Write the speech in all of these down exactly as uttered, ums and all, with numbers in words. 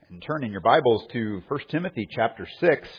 And turn in your Bibles to First Timothy chapter six.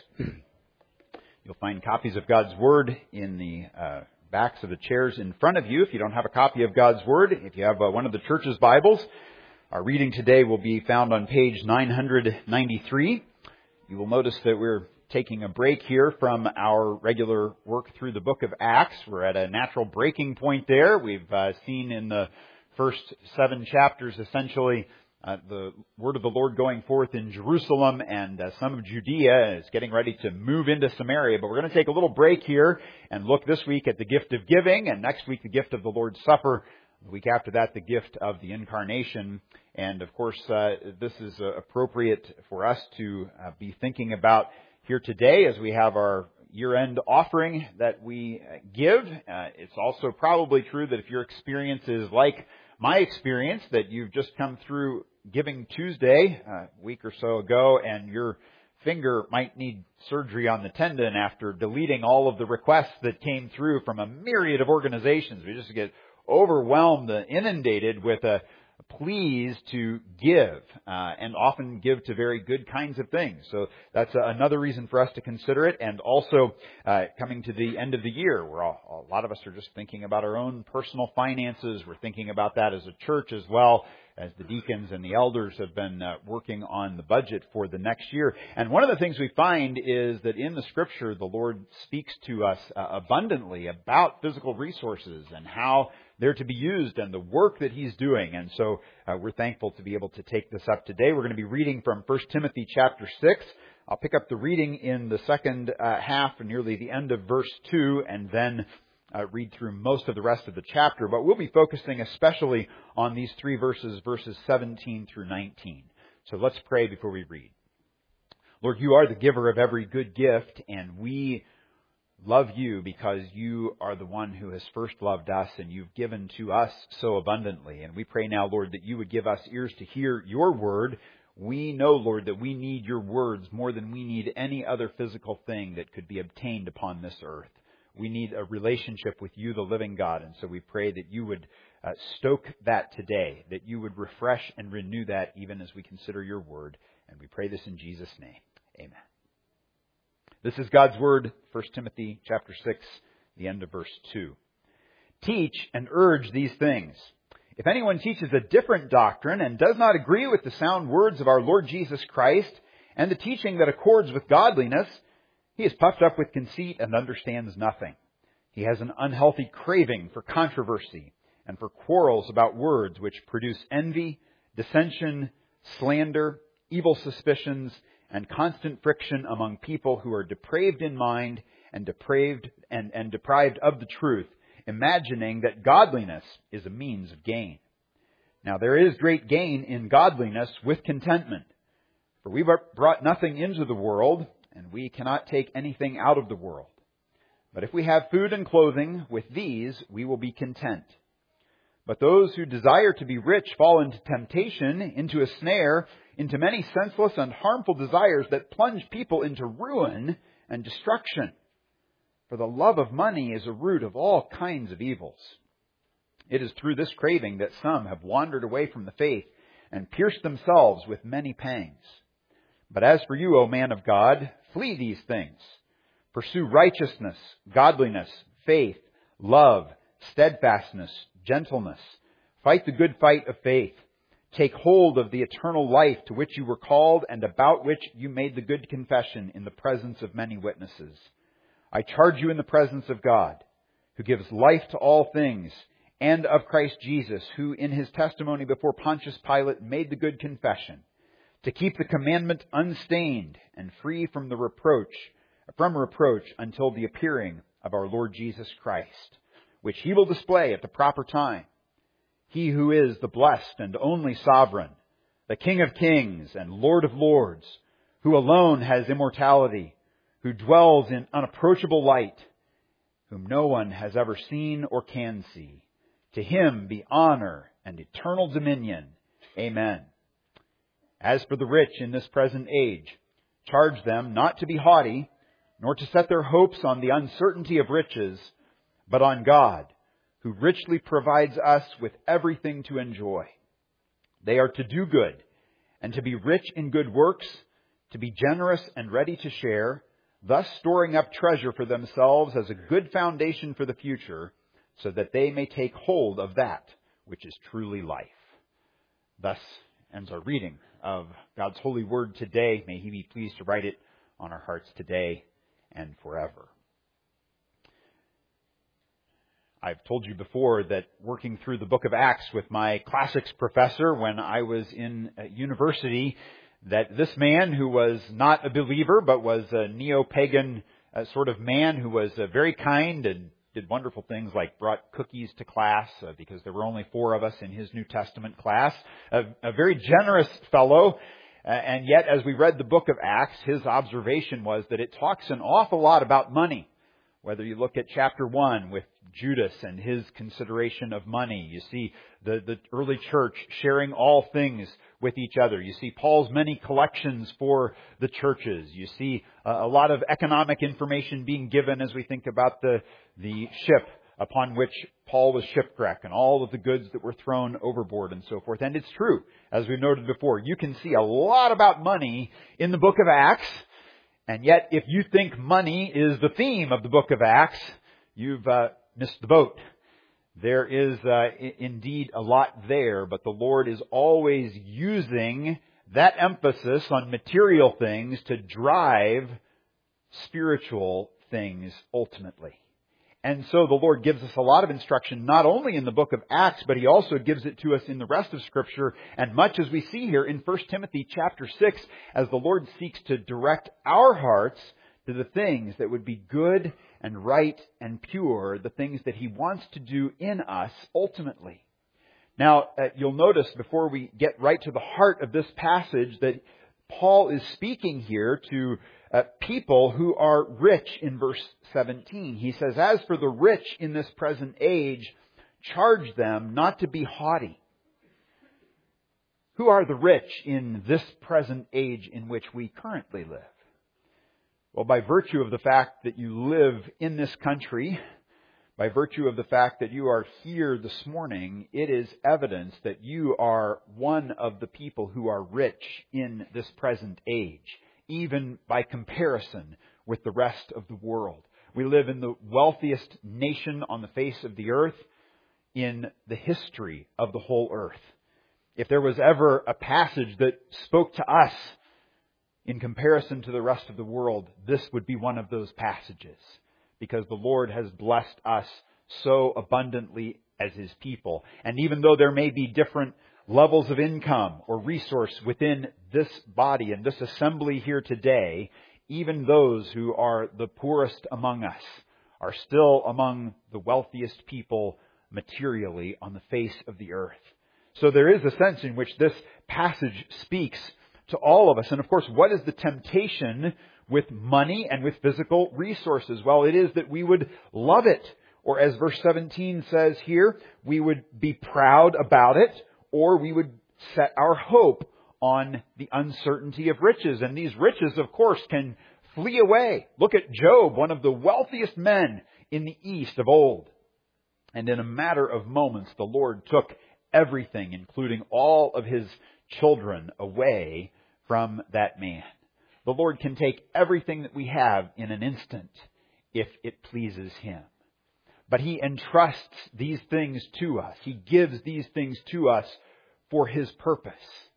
You'll find copies of God's Word in the uh, backs of the chairs in front of you. If you don't have a copy of God's Word, if you have uh, one of the church's Bibles, our reading today will be found on page nine ninety-three. You will notice that we're taking a break here from our regular work through the book of Acts. We're at a natural breaking point there. We've uh, seen in the first seven chapters essentially Uh, the word of the Lord going forth in Jerusalem, and uh, some of Judea is getting ready to move into Samaria. But we're going to take a little break here and look this week at the gift of giving, and next week the gift of the Lord's Supper. The week after that, the gift of the Incarnation. And of course, uh, this is uh, appropriate for us to uh, be thinking about here today as we have our year-end offering that we give. Uh, it's also probably true that if your experience is like my experience, that you've just come through Giving Tuesday uh, a week or so ago, and your finger might need surgery on the tendon after deleting all of the requests that came through from a myriad of organizations. We just get overwhelmed, uh, inundated with a pleas to give, uh, and often give to very good kinds of things. So that's uh, another reason for us to consider it. And also, uh, coming to the end of the year, where all, a lot of us are just thinking about our own personal finances. We're thinking about that as a church as well, as the deacons and the elders have been uh, working on the budget for the next year. And one of the things we find is that in the Scripture, the Lord speaks to us uh, abundantly about physical resources and how they're to be used and the work that He's doing. And so uh, we're thankful to be able to take this up today. We're going to be reading from First Timothy chapter six. I'll pick up the reading in the second uh, half, nearly the end of verse two, and then uh, read through most of the rest of the chapter. But we'll be focusing especially on these three verses, verses seventeen through nineteen. So let's pray before we read. Lord, You are the giver of every good gift, and we love You because You are the one who has first loved us, and You've given to us so abundantly. And we pray now, Lord, that You would give us ears to hear Your word. We know, Lord, that we need Your words more than we need any other physical thing that could be obtained upon this earth. We need a relationship with You, the living God. And so we pray that You would uh, stoke that today, that You would refresh and renew that even as we consider Your word. And we pray this in Jesus' name. Amen. This is God's Word, First Timothy chapter six, the end of verse two. Teach and urge these things. If anyone teaches a different doctrine and does not agree with the sound words of our Lord Jesus Christ and the teaching that accords with godliness, he is puffed up with conceit and understands nothing. He has an unhealthy craving for controversy and for quarrels about words which produce envy, dissension, slander, evil suspicions, and constant friction among people who are depraved in mind and depraved and, and deprived of the truth, imagining that godliness is a means of gain. Now there is great gain in godliness with contentment, for we brought nothing into the world, and we cannot take anything out of the world. But if we have food and clothing, with these we will be content. But those who desire to be rich fall into temptation, into a snare, into many senseless and harmful desires that plunge people into ruin and destruction. For the love of money is a root of all kinds of evils. It is through this craving that some have wandered away from the faith and pierced themselves with many pangs. But as for you, O man of God, flee these things. Pursue righteousness, godliness, faith, love, steadfastness, gentleness. Fight the good fight of faith. Take hold of the eternal life to which you were called and about which you made the good confession in the presence of many witnesses. I charge you in the presence of God, who gives life to all things, and of Christ Jesus, who in His testimony before Pontius Pilate made the good confession, to keep the commandment unstained and free from the reproach, from reproach until the appearing of our Lord Jesus Christ, which He will display at the proper time. He who is the blessed and only sovereign, the King of kings and Lord of lords, who alone has immortality, who dwells in unapproachable light, whom no one has ever seen or can see. To Him be honor and eternal dominion. Amen. As for the rich in this present age, charge them not to be haughty, nor to set their hopes on the uncertainty of riches, but on God, who richly provides us with everything to enjoy. They are to do good and to be rich in good works, to be generous and ready to share, thus storing up treasure for themselves as a good foundation for the future, so that they may take hold of that which is truly life. Thus ends our reading of God's holy word today. May He be pleased to write it on our hearts today and forever. I've told you before that working through the book of Acts with my classics professor when I was in university, that this man who was not a believer but was a neo-pagan uh, sort of man who was uh, very kind and did wonderful things like brought cookies to class uh, because there were only four of us in his New Testament class. A, a very generous fellow. Uh, and yet, as we read the book of Acts, his observation was that it talks an awful lot about money. Whether you look at chapter one with Judas and his consideration of money, you see the, the early church sharing all things with each other. You see Paul's many collections for the churches. You see uh, a lot of economic information being given as we think about the, the ship upon which Paul was shipwrecked and all of the goods that were thrown overboard and so forth. And it's true, as we've noted before, you can see a lot about money in the book of Acts. And yet, if you think money is the theme of the book of Acts, you've uh, missed the boat. There is uh, I- indeed a lot there, but the Lord is always using that emphasis on material things to drive spiritual things ultimately. And so the Lord gives us a lot of instruction, not only in the book of Acts, but He also gives it to us in the rest of Scripture, and much as we see here in First Timothy chapter six, as the Lord seeks to direct our hearts to the things that would be good and right and pure, the things that He wants to do in us ultimately. Now, uh, you'll notice before we get right to the heart of this passage that Paul is speaking here to uh, people who are rich in verse seventeen. He says, "As for the rich in this present age, charge them not to be haughty." Who are the rich in this present age in which we currently live? Well, by virtue of the fact that you live in this country, by virtue of the fact that you are here this morning, it is evidence that you are one of the people who are rich in this present age, even by comparison with the rest of the world. We live in the wealthiest nation on the face of the earth in the history of the whole earth. If there was ever a passage that spoke to us in comparison to the rest of the world, this would be one of those passages. Because the Lord has blessed us so abundantly as His people. And even though there may be different levels of income or resource within this body and this assembly here today, even those who are the poorest among us are still among the wealthiest people materially on the face of the earth. So there is a sense in which this passage speaks to all of us. And of course, what is the temptation with money and with physical resources? Well, it is that we would love it. Or as verse seventeen says here, we would be proud about it, or we would set our hope on the uncertainty of riches. And these riches, of course, can flee away. Look at Job, one of the wealthiest men in the East of old. And in a matter of moments, the Lord took everything, including all of his children, away from that man. The Lord can take everything that we have in an instant if it pleases Him. But He entrusts these things to us. He gives these things to us for His purpose.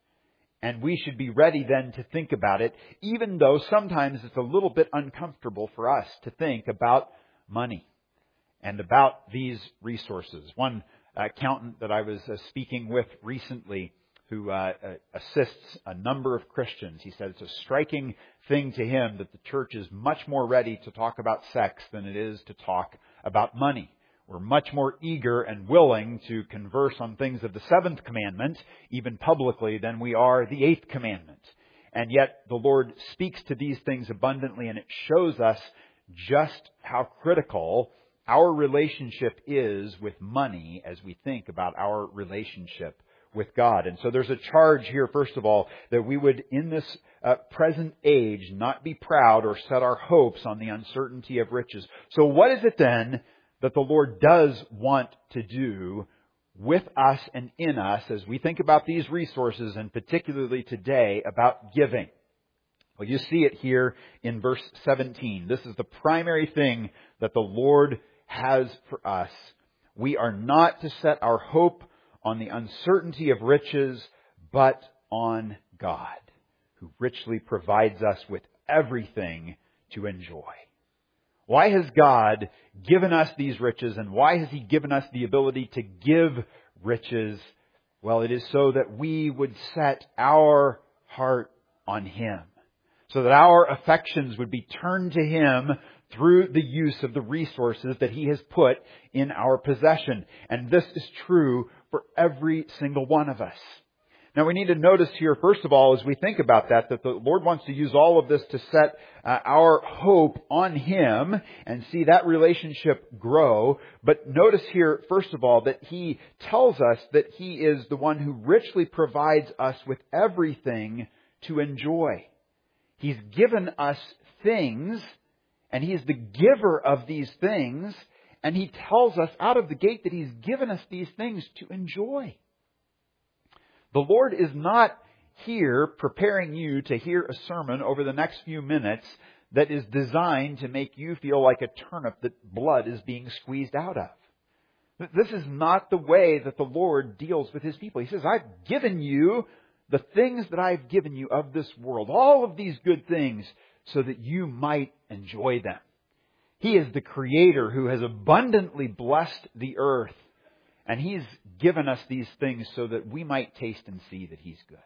And we should be ready then to think about it, even though sometimes it's a little bit uncomfortable for us to think about money and about these resources. One accountant that I was speaking with recently, who uh, assists a number of Christians, he said it's a striking thing to him that the church is much more ready to talk about sex than it is to talk about money. We're much more eager and willing to converse on things of the seventh commandment, even publicly, than we are the eighth commandment. And yet the Lord speaks to these things abundantly, and it shows us just how critical our relationship is with money as we think about our relationship with God. And so there's a charge here, first of all, that we would, in this uh, present age, not be proud or set our hopes on the uncertainty of riches. So what is it then that the Lord does want to do with us and in us as we think about these resources, and particularly today about giving. Well, you see it here in verse seventeen. This is the primary thing that the Lord has for us. We are not to set our hope on the uncertainty of riches, but on God, who richly provides us with everything to enjoy. Why has God given us these riches, and why has He given us the ability to give riches? Well, it is so that we would set our heart on Him, so that our affections would be turned to Him through the use of the resources that He has put in our possession. And this is true for every single one of us. Now we need to notice here, first of all, as we think about that, that the Lord wants to use all of this to set uh, our hope on Him and see that relationship grow. But notice here, first of all, that He tells us that He is the one who richly provides us with everything to enjoy. He's given us things, and He is the giver of these things, and He tells us out of the gate that He's given us these things to enjoy. The Lord is not here preparing you to hear a sermon over the next few minutes that is designed to make you feel like a turnip that blood is being squeezed out of. This is not the way that the Lord deals with His people. He says, I've given you the things that I've given you of this world, all of these good things, so that you might enjoy them. He is the Creator who has abundantly blessed the earth. And He's given us these things so that we might taste and see that He's good.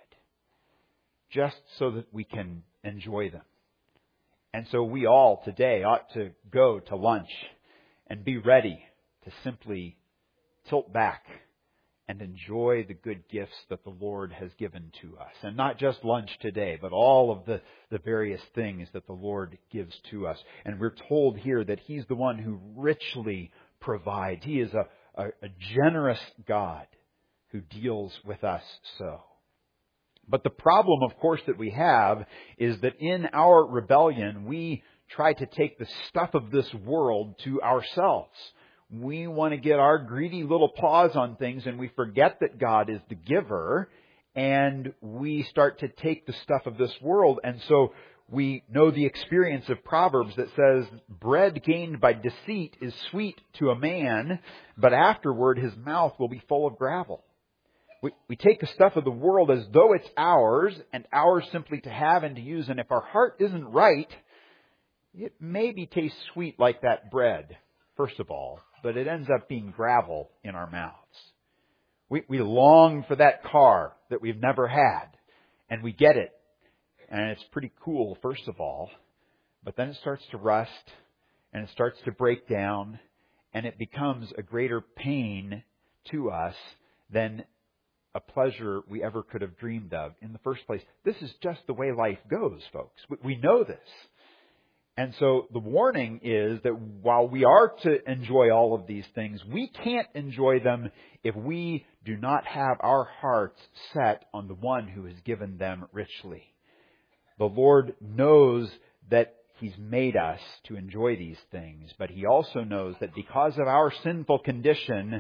Just so that we can enjoy them. And so we all today ought to go to lunch and be ready to simply tilt back and enjoy the good gifts that the Lord has given to us. And not just lunch today, but all of the, the various things that the Lord gives to us. And we're told here that He's the one who richly provides. He is a A, a generous God who deals with us so. But the problem, of course, that we have is that in our rebellion, we try to take the stuff of this world to ourselves. We want to get our greedy little paws on things, and we forget that God is the giver, and we start to take the stuff of this world. And so we know the experience of Proverbs that says, bread gained by deceit is sweet to a man, but afterward his mouth will be full of gravel. We, we take the stuff of the world as though it's ours, and ours simply to have and to use. And if our heart isn't right, it maybe tastes sweet like that bread, first of all, but it ends up being gravel in our mouths. We, we long for that car that we've never had, and we get it. And it's pretty cool, first of all, but then it starts to rust, and it starts to break down, and it becomes a greater pain to us than a pleasure we ever could have dreamed of in the first place. This is just the way life goes, folks. We know this. And so the warning is that while we are to enjoy all of these things, we can't enjoy them if we do not have our hearts set on the one who has given them richly. The Lord knows that He's made us to enjoy these things, but He also knows that because of our sinful condition,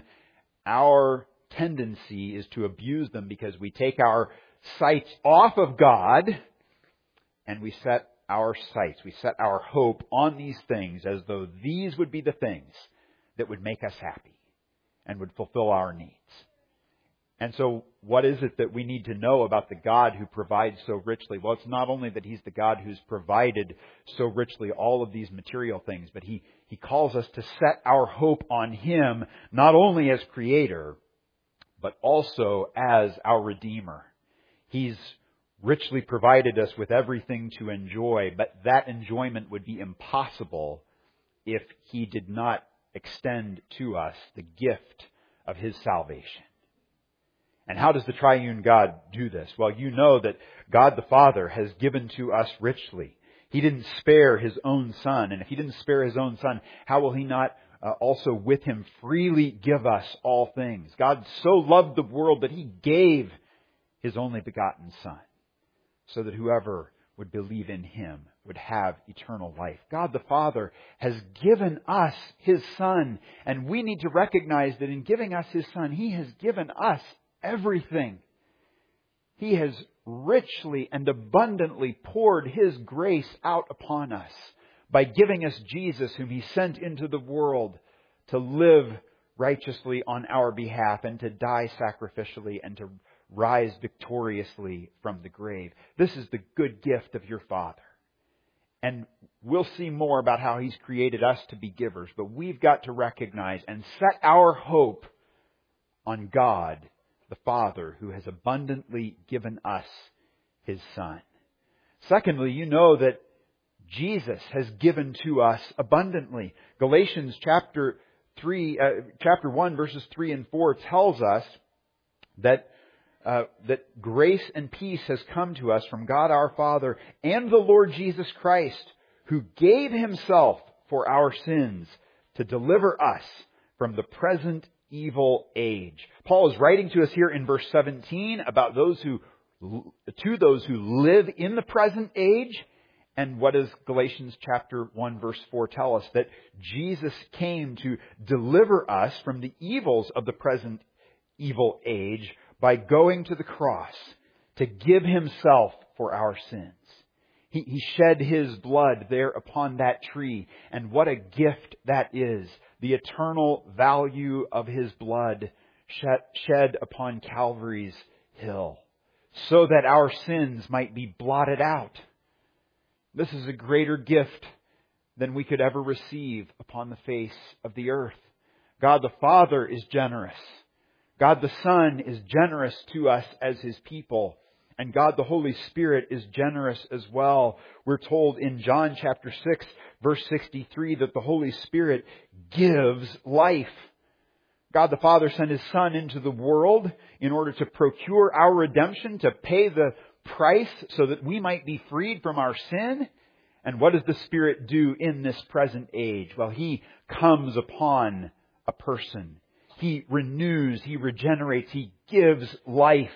our tendency is to abuse them because we take our sights off of God and we set our sights, we set our hope on these things as though these would be the things that would make us happy and would fulfill our needs. And so what is it that we need to know about the God who provides so richly? Well, it's not only that He's the God who's provided so richly all of these material things, but He, he calls us to set our hope on Him, not only as Creator, but also as our Redeemer. He's richly provided us with everything to enjoy, but that enjoyment would be impossible if He did not extend to us the gift of His salvation. And how does the triune God do this? Well, you know that God the Father has given to us richly. He didn't spare His own Son. And if He didn't spare His own Son, how will He not uh, also with Him freely give us all things? God so loved the world that He gave His only begotten Son, so that whoever would believe in Him would have eternal life. God the Father has given us His Son, and we need to recognize that in giving us His Son, He has given us everything. He has richly and abundantly poured His grace out upon us by giving us Jesus, whom He sent into the world to live righteously on our behalf and to die sacrificially and to rise victoriously from the grave. This is the good gift of your Father. And we'll see more about how He's created us to be givers. But we've got to recognize and set our hope on God, the Father, who has abundantly given us His Son. Secondly, you know that Jesus has given to us abundantly. Galatians chapter three, uh, chapter one, verses three and four tells us that Uh, that grace and peace has come to us from God our Father and the Lord Jesus Christ, who gave Himself for our sins to deliver us from the present evil age. Paul is writing to us here in verse seventeen about those who, to those who live in the present age. And what does Galatians chapter one verse four tell us? That Jesus came to deliver us from the evils of the present evil age by going to the cross to give Himself for our sins. He, he shed His blood there upon that tree. And what a gift that is. The eternal value of His blood shed, shed upon Calvary's hill, so that our sins might be blotted out. This is a greater gift than we could ever receive upon the face of the earth. God the Father is generous. God the Son is generous to us as His people. And God the Holy Spirit is generous as well. We're told in John chapter six, verse sixty-three, that the Holy Spirit gives life. God the Father sent His Son into the world in order to procure our redemption, to pay the price so that we might be freed from our sin. And what does the Spirit do in this present age? Well, He comes upon a person. He renews, He regenerates, He gives life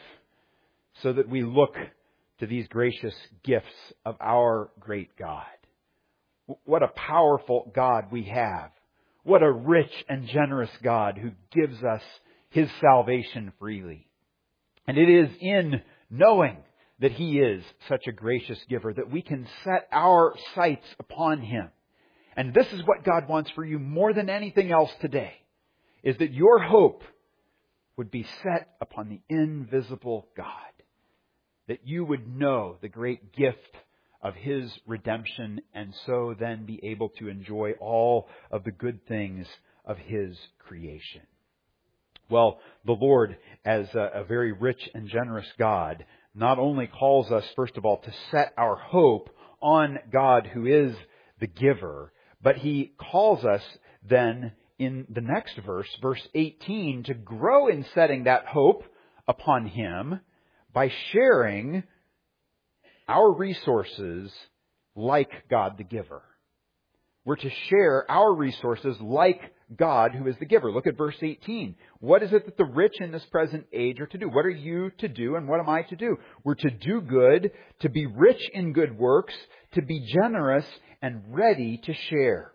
so that we look to these gracious gifts of our great God. What a powerful God we have. What a rich and generous God who gives us His salvation freely. And it is in knowing that He is such a gracious giver that we can set our sights upon Him. And this is what God wants for you more than anything else today. Is that your hope would be set upon the invisible God. That you would know the great gift of His redemption and so then be able to enjoy all of the good things of His creation. Well, the Lord, as a, a very rich and generous God, not only calls us, first of all, to set our hope on God who is the giver, but He calls us then in the next verse, verse eighteen, to grow in setting that hope upon Him by sharing our resources like God the giver. We're to share our resources like God who is the giver. Look at verse eighteen. What is it that the rich in this present age are to do? What are you to do and what am I to do? We're to do good, to be rich in good works, to be generous and ready to share.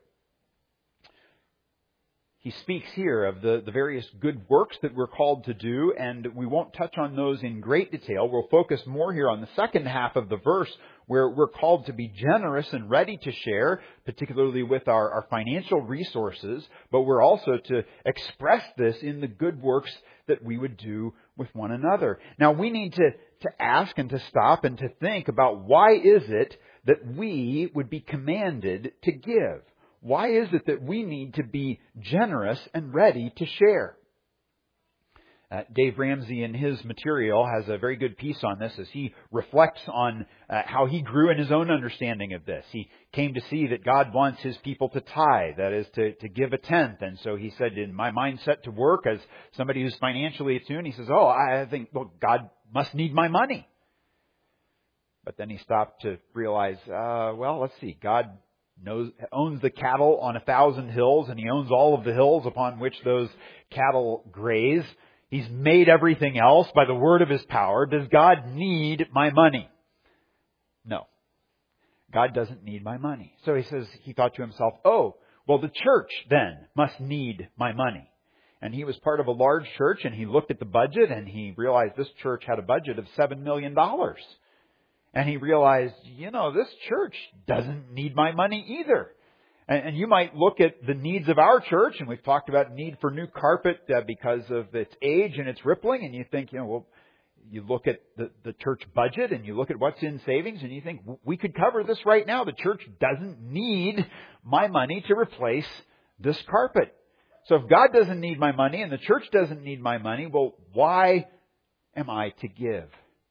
He speaks here of the, the various good works that we're called to do, and we won't touch on those in great detail. We'll focus more here on the second half of the verse, where we're called to be generous and ready to share, particularly with our, our financial resources, but we're also to express this in the good works that we would do with one another. Now, we need to, to ask and to stop and to think about why is it that we would be commanded to give? Why is it that we need to be generous and ready to share? Uh, Dave Ramsey in his material has a very good piece on this as he reflects on uh, how he grew in his own understanding of this. He came to see that God wants His people to tithe, that is to, to give a tenth. And so he said, in my mind set to work as somebody who's financially attuned, he says, oh, I think, well, God must need my money. But then he stopped to realize, uh, well, let's see, God knows, owns the cattle on a thousand hills, and He owns all of the hills upon which those cattle graze. He's made everything else by the word of His power. Does God need my money? No. God doesn't need my money. So he says, he thought to himself, oh, well, the church then must need my money. And he was part of a large church, and he looked at the budget, and he realized this church had a budget of seven million dollars. And he realized, you know, this church doesn't need my money either. And, and you might look at the needs of our church, and we've talked about need for new carpet uh, because of its age and its rippling, and you think, you know, well, you look at the, the church budget and you look at what's in savings and you think, we could cover this right now. The church doesn't need my money to replace this carpet. So if God doesn't need my money and the church doesn't need my money, well, why am I to give?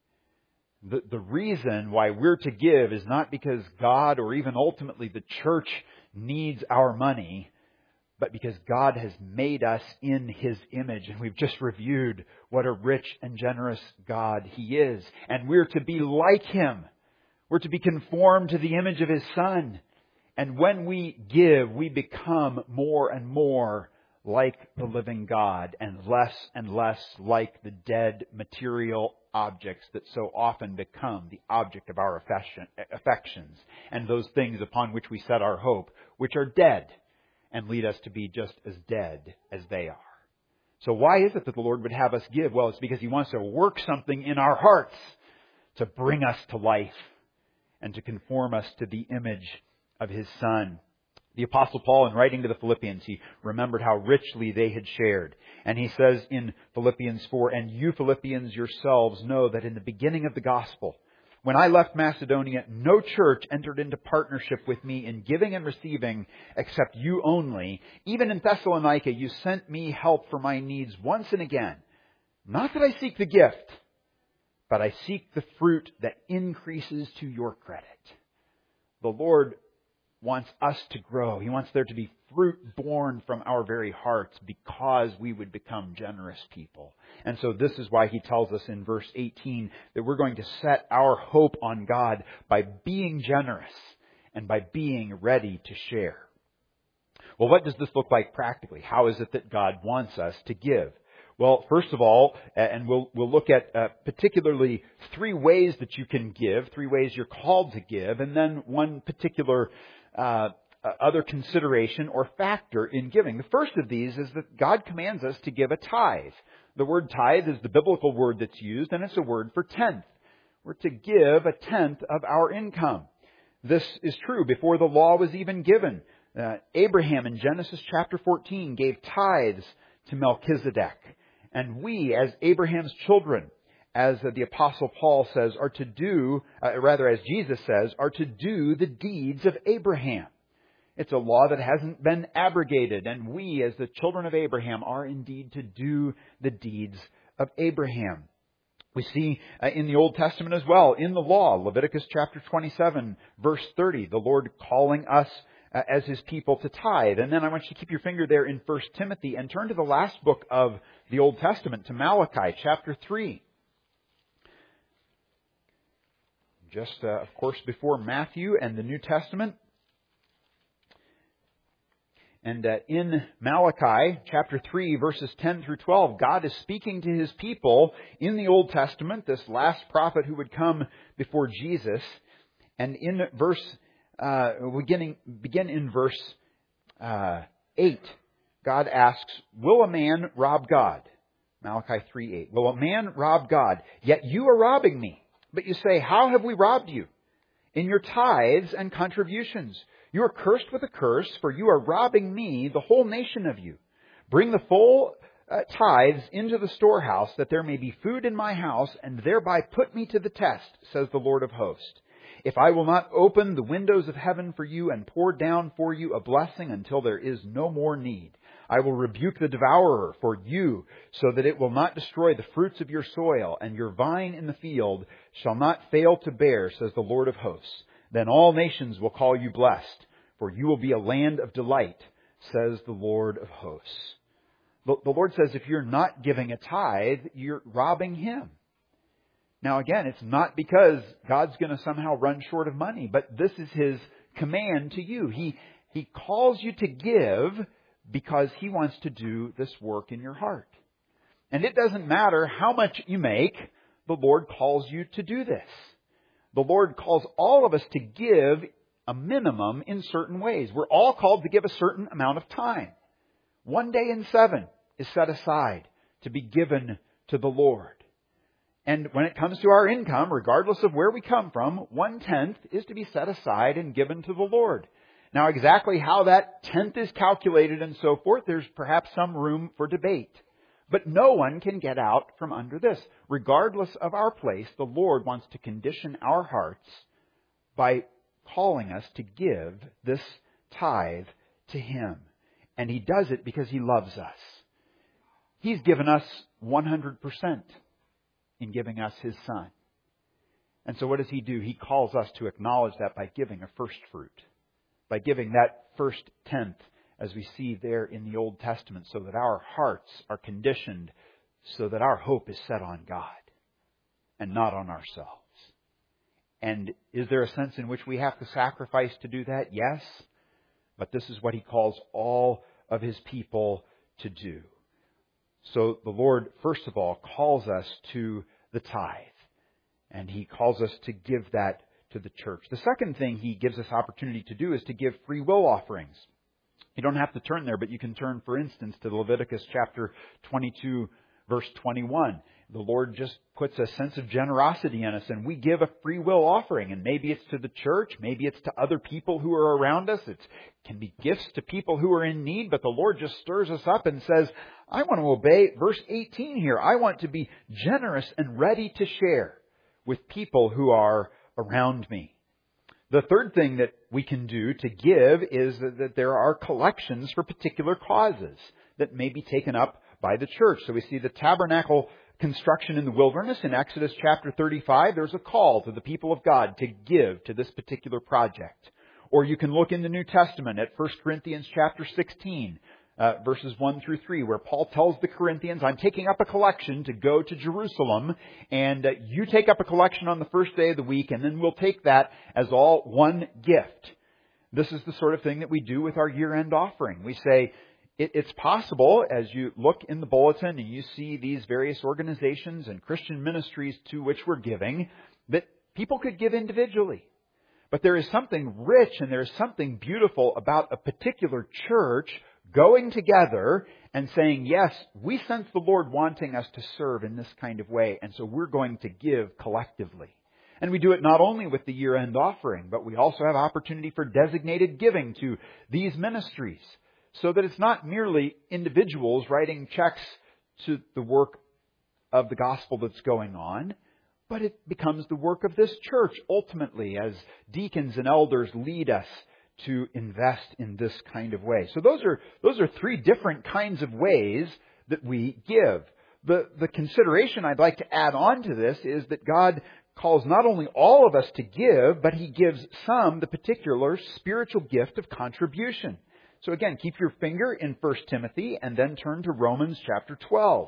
The, the reason why we're to give is not because God or even ultimately the church needs our money, but because God has made us in His image. And we've just reviewed what a rich and generous God He is. And we're to be like Him. We're to be conformed to the image of His Son. And when we give, we become more and more like the living God and less and less like the dead material objects that so often become the object of our affections and those things upon which we set our hope, which are dead and lead us to be just as dead as they are. So why is it that the Lord would have us give? Well, it's because He wants to work something in our hearts to bring us to life and to conform us to the image of His Son. The Apostle Paul, in writing to the Philippians, he remembered how richly they had shared. And he says in Philippians four, "And you Philippians yourselves know that in the beginning of the gospel, when I left Macedonia, no church entered into partnership with me in giving and receiving except you only. Even in Thessalonica, you sent me help for my needs once and again. Not that I seek the gift, but I seek the fruit that increases to your credit." The Lord wants us to grow. He wants there to be fruit born from our very hearts because we would become generous people. And so this is why He tells us in verse eighteen that we're going to set our hope on God by being generous and by being ready to share. Well, what does this look like practically? How is it that God wants us to give? Well, first of all, and we'll we'll look at uh, particularly three ways that you can give, three ways you're called to give, and then one particular uh, other consideration or factor in giving. The first of these is that God commands us to give a tithe. The word tithe is the biblical word that's used, and it's a word for tenth. We're to give a tenth of our income. This is true before the law was even given. Uh, Abraham in Genesis chapter fourteen gave tithes to Melchizedek. And we, as Abraham's children, as the Apostle Paul says, are to do, uh, rather as Jesus says, are to do the deeds of Abraham. It's a law that hasn't been abrogated, and we, as the children of Abraham, are indeed to do the deeds of Abraham. We see uh, in the Old Testament as well, in the law, Leviticus chapter twenty-seven, verse thirty, the Lord calling us uh, as His people to tithe. And then I want you to keep your finger there in First Timothy and turn to the last book of the Old Testament, to Malachi chapter three. Just, uh, of course, before Matthew and the New Testament. And uh, in Malachi chapter three, verses ten through twelve, God is speaking to His people in the Old Testament, this last prophet who would come before Jesus. And in verse, uh, beginning, begin in verse uh, eight, God asks, "Will a man rob God?" Malachi three eight. "Will a man rob God? Yet you are robbing me. But you say, how have we robbed you? In your tithes and contributions. You are cursed with a curse, for you are robbing me, the whole nation of you. Bring the full uh, tithes into the storehouse, that there may be food in my house, and thereby put me to the test, says the Lord of hosts. If I will not open the windows of heaven for you and pour down for you a blessing until there is no more need, I will rebuke the devourer for you, so that it will not destroy the fruits of your soil, and your vine in the field shall not fail to bear, says the Lord of hosts. Then all nations will call you blessed, for you will be a land of delight, says the Lord of hosts." The Lord says if you're not giving a tithe, you're robbing Him. Now again, it's not because God's going to somehow run short of money, but this is His command to you. He, he calls you to give because He wants to do this work in your heart. And it doesn't matter how much you make, the Lord calls you to do this. the Lord calls all of us to give a minimum in certain ways. We're all called to give a certain amount of time. One day in seven is set aside to be given to the Lord. And when it comes to our income, regardless of where we come from, one-tenth is to be set aside and given to the Lord. Now, exactly how that tenth is calculated and so forth, there's perhaps some room for debate. But no one can get out from under this. Regardless of our place, the Lord wants to condition our hearts by calling us to give this tithe to Him. And He does it because He loves us. He's given us one hundred percent in giving us His Son. And so what does He do? He calls us to acknowledge that by giving a first fruit. By giving that first tenth, as we see there in the Old Testament, so that our hearts are conditioned, so that our hope is set on God and not on ourselves. And is there a sense in which we have to sacrifice to do that? Yes. But this is what He calls all of His people to do. So the Lord, first of all, calls us to the tithe. And He calls us to give that to the church. The second thing He gives us opportunity to do is to give free will offerings. You don't have to turn there, but you can turn, for instance, to Leviticus chapter twenty-two, verse twenty-one. The Lord just puts a sense of generosity in us, and we give a free will offering. And maybe it's to the church, maybe it's to other people who are around us. It can be gifts to people who are in need, but the Lord just stirs us up and says, I want to obey verse eighteen here. I want to be generous and ready to share with people who are around me. The third thing that we can do to give is that, that there are collections for particular causes that may be taken up by the church. So we see the tabernacle construction in the wilderness in Exodus chapter thirty-five. There's a call to the people of God to give to this particular project. Or you can look in the New Testament at First Corinthians chapter sixteen, uh, verses one through three, where Paul tells the Corinthians, I'm taking up a collection to go to Jerusalem, and uh, you take up a collection on the first day of the week, and then we'll take that as all one gift. This is the sort of thing that we do with our year-end offering. We say, it, it's possible, as you look in the bulletin and you see these various organizations and Christian ministries to which we're giving, that people could give individually. But there is something rich and there is something beautiful about a particular church going together and saying, yes, we sense the Lord wanting us to serve in this kind of way, and so we're going to give collectively. And we do it not only with the year-end offering, but we also have opportunity for designated giving to these ministries, so that it's not merely individuals writing checks to the work of the gospel that's going on, but it becomes the work of this church ultimately as deacons and elders lead us to invest in this kind of way. So those are those are three different kinds of ways that we give. The, the consideration I'd like to add on to this is that God calls not only all of us to give, but He gives some the particular spiritual gift of contribution. So again, keep your finger in First Timothy and then turn to Romans chapter twelve.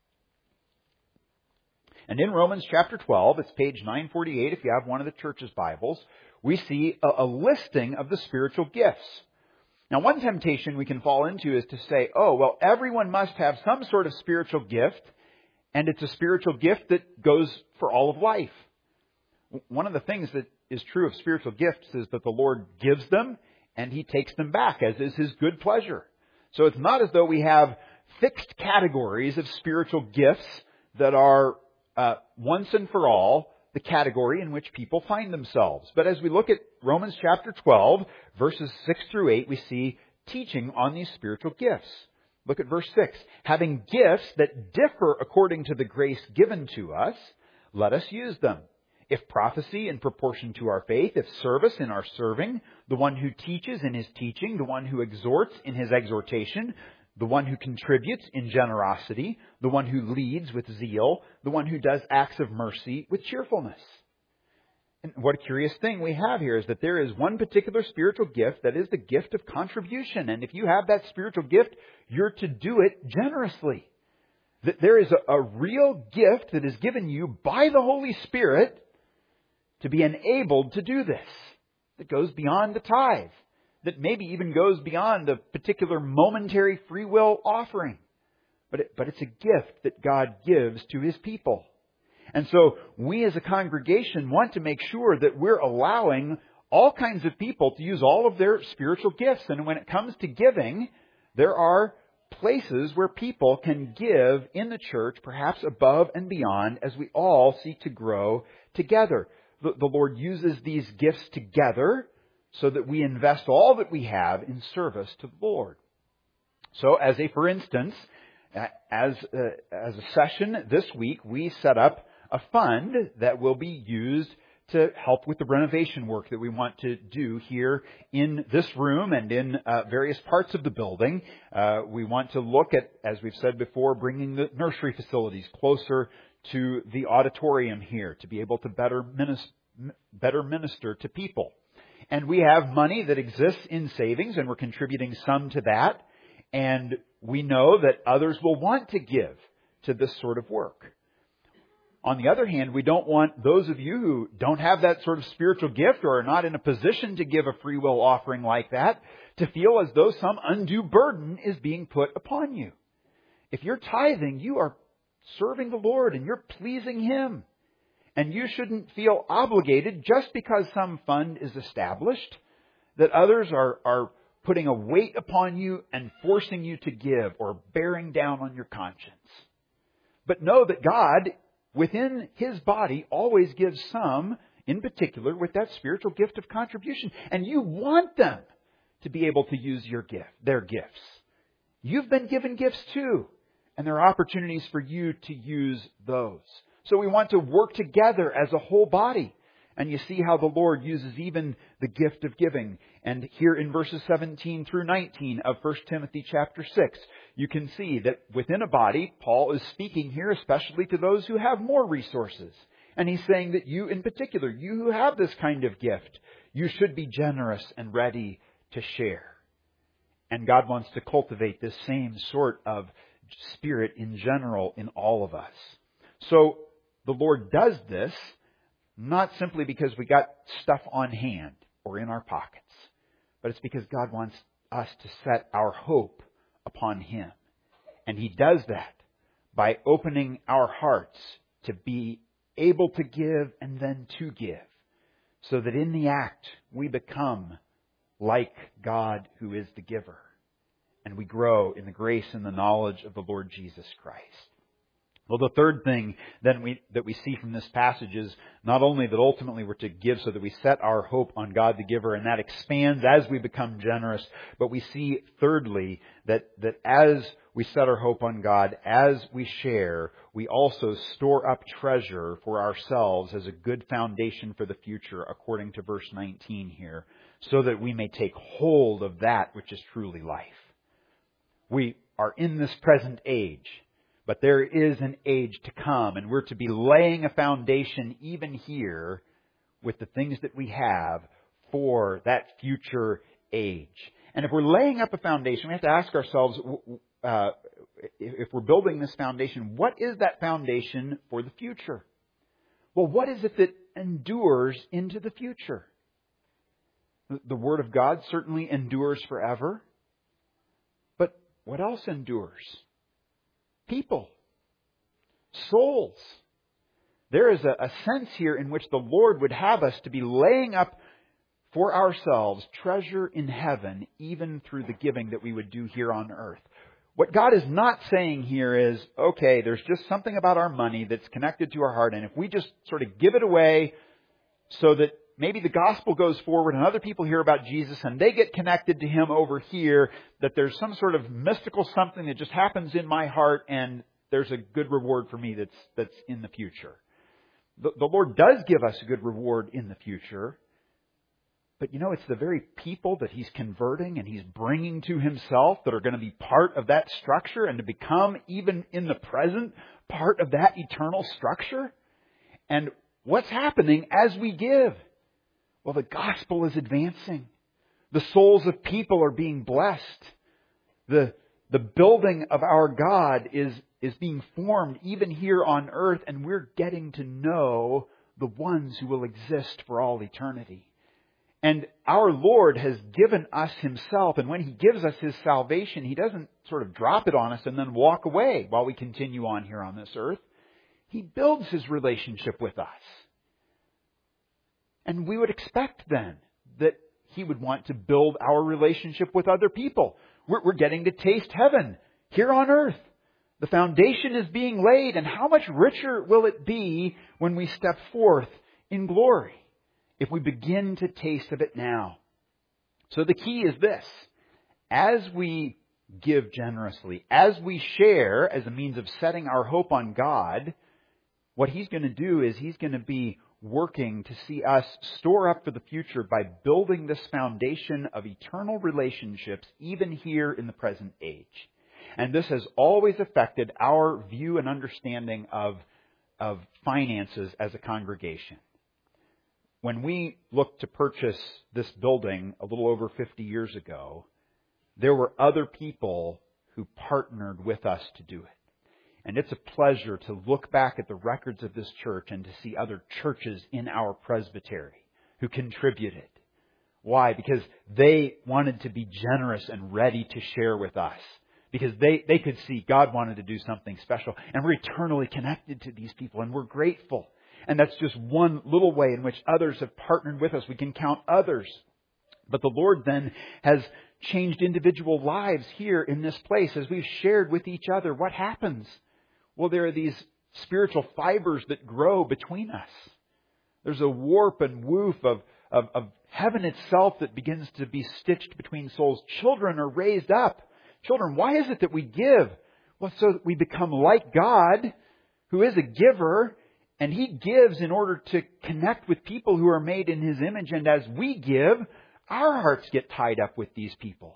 And in Romans chapter twelve, it's page nine forty-eight if you have one of the church's Bibles, we see a, a listing of the spiritual gifts. Now, one temptation we can fall into is to say, oh, well, everyone must have some sort of spiritual gift, and it's a spiritual gift that goes for all of life. One of the things that is true of spiritual gifts is that the Lord gives them, and He takes them back, as is His good pleasure. So it's not as though we have fixed categories of spiritual gifts that are uh, once and for all the category in which people find themselves. But as we look at Romans chapter twelve, verses six through eight, we see teaching on these spiritual gifts. Look at verse six. Having gifts that differ according to the grace given to us, let us use them. If prophecy in proportion to our faith, if service in our serving, the one who teaches in his teaching, the one who exhorts in his exhortation, the one who contributes in generosity, the one who leads with zeal, the one who does acts of mercy with cheerfulness. And what a curious thing we have here is that there is one particular spiritual gift that is the gift of contribution. And if you have that spiritual gift, you're to do it generously. That there is a, a real gift that is given you by the Holy Spirit to be enabled to do this. That goes beyond the tithe. That maybe even goes beyond a particular momentary free will offering. But, it, but it's a gift that God gives to His people. And so we as a congregation want to make sure that we're allowing all kinds of people to use all of their spiritual gifts. And when it comes to giving, there are places where people can give in the church, perhaps above and beyond, as we all seek to grow together. The, the Lord uses these gifts together so that we invest all that we have in service to the Lord. So, as a for instance, as a, as a session this week, we set up a fund that will be used to help with the renovation work that we want to do here in this room and in uh, various parts of the building. Uh, we want to look at, as we've said before, bringing the nursery facilities closer to the auditorium here to be able to better minister, better minister to people. And we have money that exists in savings, and we're contributing some to that. And we know that others will want to give to this sort of work. On the other hand, we don't want those of you who don't have that sort of spiritual gift or are not in a position to give a free will offering like that to feel as though some undue burden is being put upon you. If you're tithing, you are serving the Lord and you're pleasing Him. And you shouldn't feel obligated just because some fund is established that others are, are putting a weight upon you and forcing you to give or bearing down on your conscience. But know that God, within His body, always gives some, in particular, with that spiritual gift of contribution. And you want them to be able to use your gift, their gifts. You've been given gifts too. And there are opportunities for you to use those. So we want to work together as a whole body. And you see how the Lord uses even the gift of giving. And here in verses seventeen through nineteen of First Timothy chapter six, you can see that within a body, Paul is speaking here especially to those who have more resources. And he's saying that you in particular, you who have this kind of gift, you should be generous and ready to share. And God wants to cultivate this same sort of spirit in general in all of us. So the Lord does this not simply because we got stuff on hand or in our pockets, but it's because God wants us to set our hope upon Him. And He does that by opening our hearts to be able to give and then to give, so that in the act we become like God who is the giver. And we grow in the grace and the knowledge of the Lord Jesus Christ. Well, the third thing then we, that we see from this passage is not only that ultimately we're to give so that we set our hope on God the giver, and that expands as we become generous, but we see thirdly that, that as we set our hope on God, as we share, we also store up treasure for ourselves as a good foundation for the future, according to verse nineteen here, so that we may take hold of that which is truly life. We are in this present age, but there is an age to come, and we're to be laying a foundation even here with the things that we have for that future age. And if we're laying up a foundation, we have to ask ourselves, uh, if we're building this foundation, what is that foundation for the future? Well, what is it that endures into the future? The Word of God certainly endures forever. But what else endures? People. Souls. There is a, a sense here in which the Lord would have us to be laying up for ourselves treasure in heaven, even through the giving that we would do here on earth. What God is not saying here is, okay, there's just something about our money that's connected to our heart, and if we just sort of give it away so that maybe the gospel goes forward and other people hear about Jesus and they get connected to Him over here, that there's some sort of mystical something that just happens in my heart and there's a good reward for me that's that's in the future. The, the Lord does give us a good reward in the future. But you know, it's the very people that He's converting and He's bringing to Himself that are going to be part of that structure and to become, even in the present, part of that eternal structure. And what's happening as we give? Well, the gospel is advancing. The souls of people are being blessed. The, the building of our God is, is being formed even here on earth, and we're getting to know the ones who will exist for all eternity. And our Lord has given us Himself, and when He gives us His salvation, He doesn't sort of drop it on us and then walk away while we continue on here on this earth. He builds His relationship with us. And we would expect then that He would want to build our relationship with other people. We're, we're getting to taste heaven here on earth. The foundation is being laid, and how much richer will it be when we step forth in glory if we begin to taste of it now? So the key is this. As we give generously, as we share as a means of setting our hope on God, what He's going to do is He's going to be working to see us store up for the future by building this foundation of eternal relationships even here in the present age. And this has always affected our view and understanding of, of finances as a congregation. When we looked to purchase this building a little over fifty years ago, there were other people who partnered with us to do it. And it's a pleasure to look back at the records of this church and to see other churches in our presbytery who contributed. Why? Because they wanted to be generous and ready to share with us. Because they, they could see God wanted to do something special. And we're eternally connected to these people. And we're grateful. And that's just one little way in which others have partnered with us. We can count others. But the Lord then has changed individual lives here in this place. As we've shared with each other, what happens? Well, there are these spiritual fibers that grow between us. There's a warp and woof of, of, of heaven itself that begins to be stitched between souls. Children are raised up. Children, why is it that we give? Well, so that we become like God, who is a giver, and He gives in order to connect with people who are made in His image. And as we give, our hearts get tied up with these people.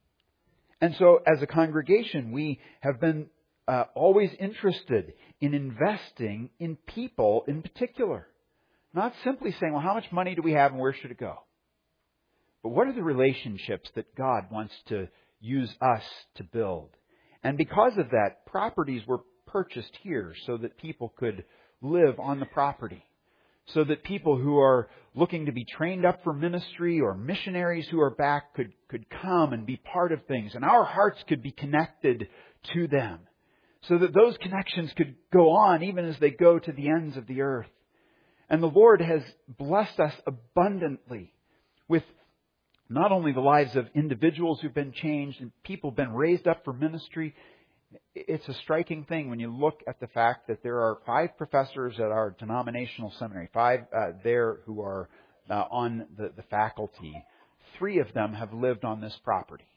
And so, as a congregation, we have been uh, always interested in investing in people in particular. Not simply saying, well, how much money do we have and where should it go? But what are the relationships that God wants to use us to build? And because of that, properties were purchased here so that people could live on the property. So that people who are looking to be trained up for ministry or missionaries who are back could, could come and be part of things. And our hearts could be connected to them. So that those connections could go on even as they go to the ends of the earth. And the Lord has blessed us abundantly with not only the lives of individuals who've been changed and people who've been raised up for ministry. It's a striking thing when you look at the fact that there are five professors at our denominational seminary, five uh, there who are uh, on the, the faculty. Three of them have lived on this property.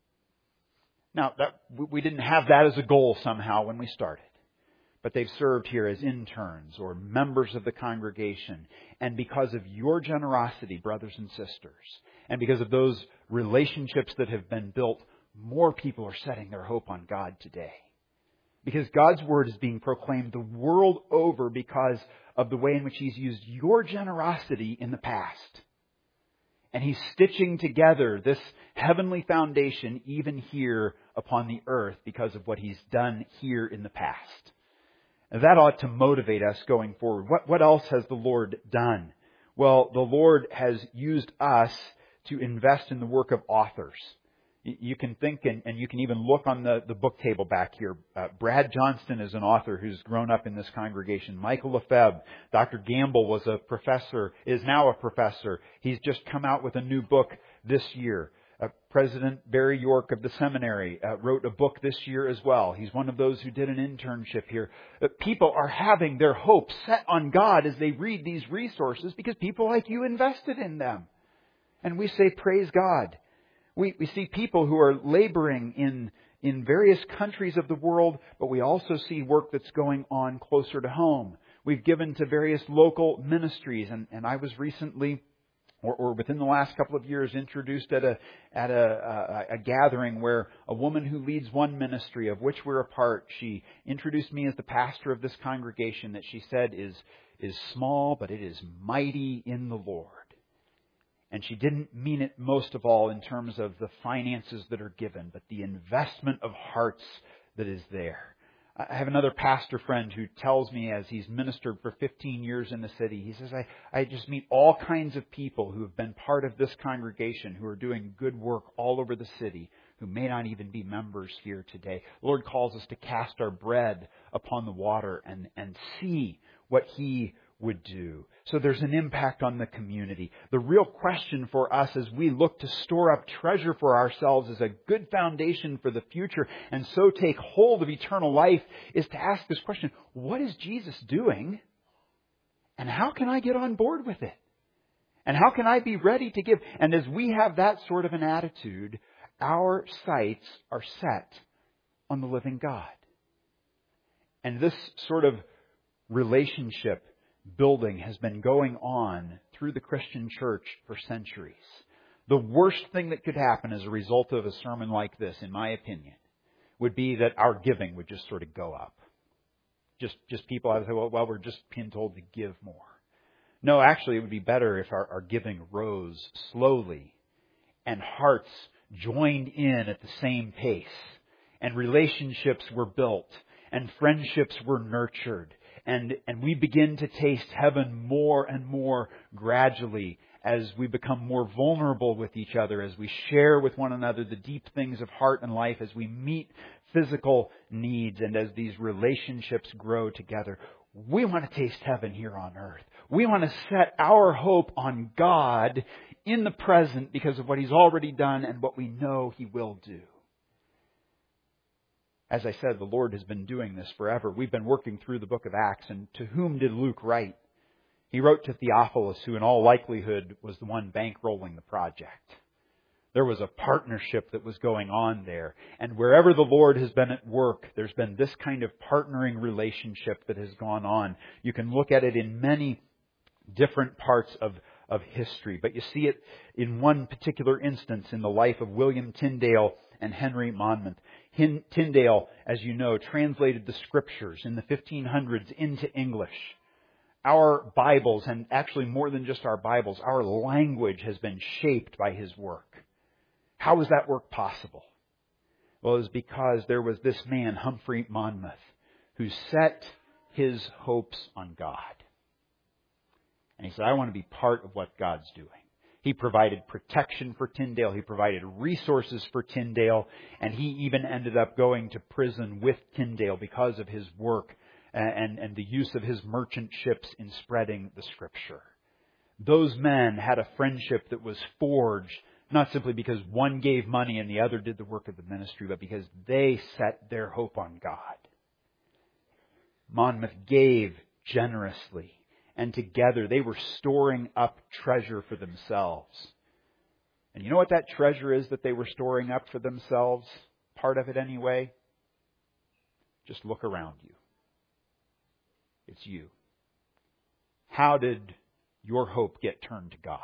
Now, that, we didn't have that as a goal somehow when we started. But they've served here as interns or members of the congregation. And because of your generosity, brothers and sisters, and because of those relationships that have been built, more people are setting their hope on God today. Because God's Word is being proclaimed the world over because of the way in which He's used your generosity in the past. And He's stitching together this heavenly foundation even here upon the earth because of what He's done here in the past. And that ought to motivate us going forward. What, what else has the Lord done? Well, the Lord has used us to invest in the work of authors. You can think, and, and you can even look on the, the book table back here. Uh, Brad Johnston is an author who's grown up in this congregation. Michael Lefebvre, Doctor Gamble was a professor, is now a professor. He's just come out with a new book this year. Uh, President Barry York of the seminary uh, wrote a book this year as well. He's one of those who did an internship here. Uh, people are having their hope set on God as they read these resources because people like you invested in them. And we say, praise God. We, we see people who are laboring in, in various countries of the world, but we also see work that's going on closer to home. We've given to various local ministries, and, and I was recently, or, or within the last couple of years, introduced at a at a, a, a gathering where a woman who leads one ministry of which we're a part, she introduced me as the pastor of this congregation that she said is is small, but it is mighty in the Lord. And she didn't mean it most of all in terms of the finances that are given, but the investment of hearts that is there. I have another pastor friend who tells me as he's ministered for fifteen years in the city, he says, I, I just meet all kinds of people who have been part of this congregation, who are doing good work all over the city, who may not even be members here today. The Lord calls us to cast our bread upon the water and, and see what He would do. So there's an impact on the community. The real question for us as we look to store up treasure for ourselves as a good foundation for the future and so take hold of eternal life is to ask this question, what is Jesus doing? And how can I get on board with it? And how can I be ready to give? And as we have that sort of an attitude, our sights are set on the living God. And this sort of relationship building has been going on through the Christian church for centuries. The worst thing that could happen as a result of a sermon like this, in my opinion, would be that our giving would just sort of go up. Just just people I would say, well, well, we're just being told to give more. No, actually, it would be better if our, our giving rose slowly and hearts joined in at the same pace and relationships were built and friendships were nurtured and, and we begin to taste heaven more and more gradually as we become more vulnerable with each other, as we share with one another the deep things of heart and life, as we meet physical needs and as these relationships grow together. We want to taste heaven here on earth. We want to set our hope on God in the present because of what He's already done and what we know He will do. As I said, the Lord has been doing this forever. We've been working through the book of Acts, and to whom did Luke write? He wrote to Theophilus, who in all likelihood was the one bankrolling the project. There was a partnership that was going on there. And wherever the Lord has been at work, there's been this kind of partnering relationship that has gone on. You can look at it in many different parts of, of history. But you see it in one particular instance in the life of William Tyndale and Henry Monmouth. Tyndale, as you know, translated the Scriptures in the fifteen hundreds into English. Our Bibles, and actually more than just our Bibles, our language has been shaped by his work. How was that work possible? Well, it was because there was this man, Humphrey Monmouth, who set his hopes on God. And he said, I want to be part of what God's doing. He provided protection for Tyndale. He provided resources for Tyndale. And he even ended up going to prison with Tyndale because of his work and, and the use of his merchant ships in spreading the Scripture. Those men had a friendship that was forged not simply because one gave money and the other did the work of the ministry, but because they set their hope on God. Monmouth gave generously, and together they were storing up treasure for themselves. And you know what that treasure is that they were storing up for themselves? Part of it anyway? Just look around you. It's you. How did your hope get turned to God?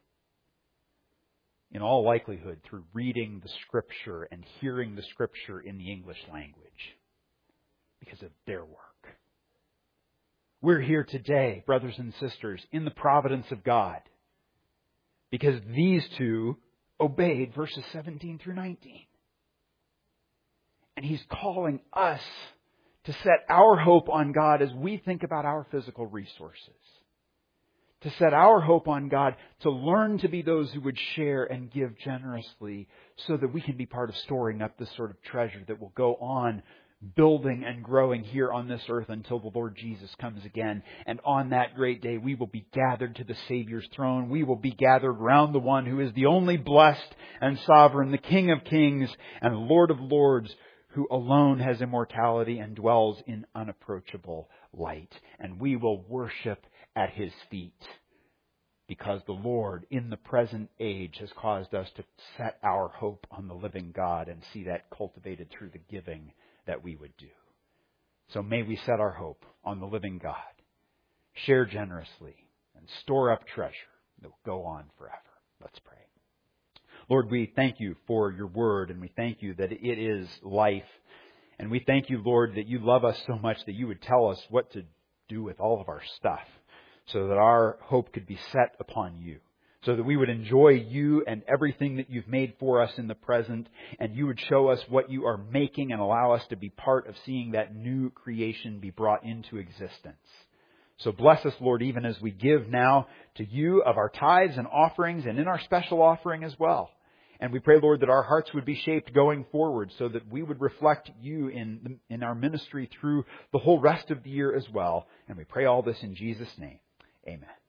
In all likelihood, through reading the Scripture and hearing the Scripture in the English language, because of their work. We're here today, brothers and sisters, in the providence of God, because these two obeyed verses seventeen through nineteen. And He's calling us to set our hope on God as we think about our physical resources. To set our hope on God, to learn to be those who would share and give generously so that we can be part of storing up this sort of treasure that will go on building and growing here on this earth until the Lord Jesus comes again. And on that great day, we will be gathered to the Savior's throne. We will be gathered round the one who is the only blessed and sovereign, the King of kings and Lord of lords, who alone has immortality and dwells in unapproachable light. And we will worship at His feet, because the Lord in the present age has caused us to set our hope on the living God and see that cultivated through the giving that we would do. So may we set our hope on the living God, share generously, and store up treasure that will go on forever. Let's pray. Lord, we thank You for Your word, and we thank You that it is life. And we thank You, Lord, that You love us so much that You would tell us what to do with all of our stuff, so that our hope could be set upon You, so that we would enjoy You and everything that You've made for us in the present, and You would show us what You are making and allow us to be part of seeing that new creation be brought into existence. So bless us, Lord, even as we give now to You of our tithes and offerings and in our special offering as well. And we pray, Lord, that our hearts would be shaped going forward so that we would reflect You in, in our ministry through the whole rest of the year as well. And we pray all this in Jesus' name. Amen.